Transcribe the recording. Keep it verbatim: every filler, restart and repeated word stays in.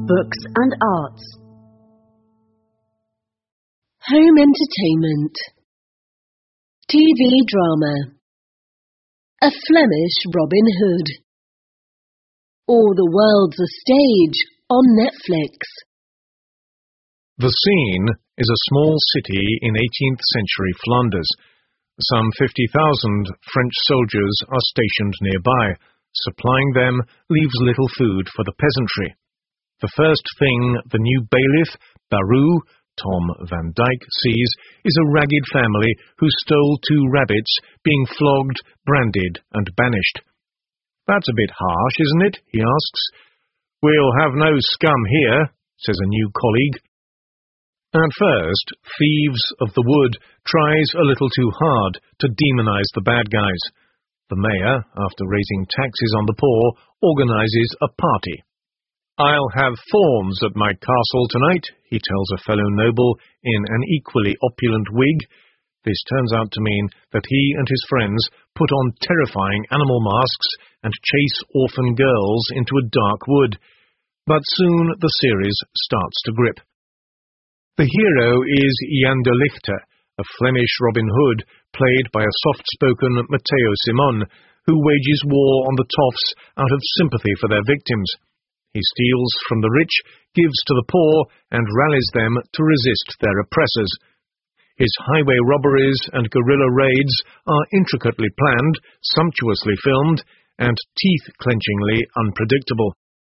books and arts. Home entertainment. T V drama. A Flemish Robin Hood. All the World's a Stage on Netflix. The scene is a small city in eighteenth century Flanders. Some fifty thousand French soldiers are stationed nearby. Supplying them leaves little food for the peasantry. The first thing the new bailiff, Barou, Tom Van Dyke, sees is a ragged family who stole two rabbits being flogged, branded and banished. "That's a bit harsh, isn't it?" he asks. "We'll have no scum here," says a new colleague. At first, Thieves of the Wood tries a little too hard to demonize the bad guys. The mayor, after raising taxes on the poor, organizes a party. "I'll have thorns at my castle tonight," he tells a fellow noble in an equally opulent wig. This turns out to mean that he and his friends put on terrifying animal masks and chase orphan girls into a dark wood. But soon the series starts to grip. The hero is Jan de Lichte, a Flemish Robin Hood, played by a soft-spoken Matteo Simon, who wages war on the toffs out of sympathy for their victims. He steals from the rich, gives to the poor, and rallies them to resist their oppressors. His highway robberies and guerrilla raids are intricately planned, sumptuously filmed, and teeth-clenchingly unpredictable.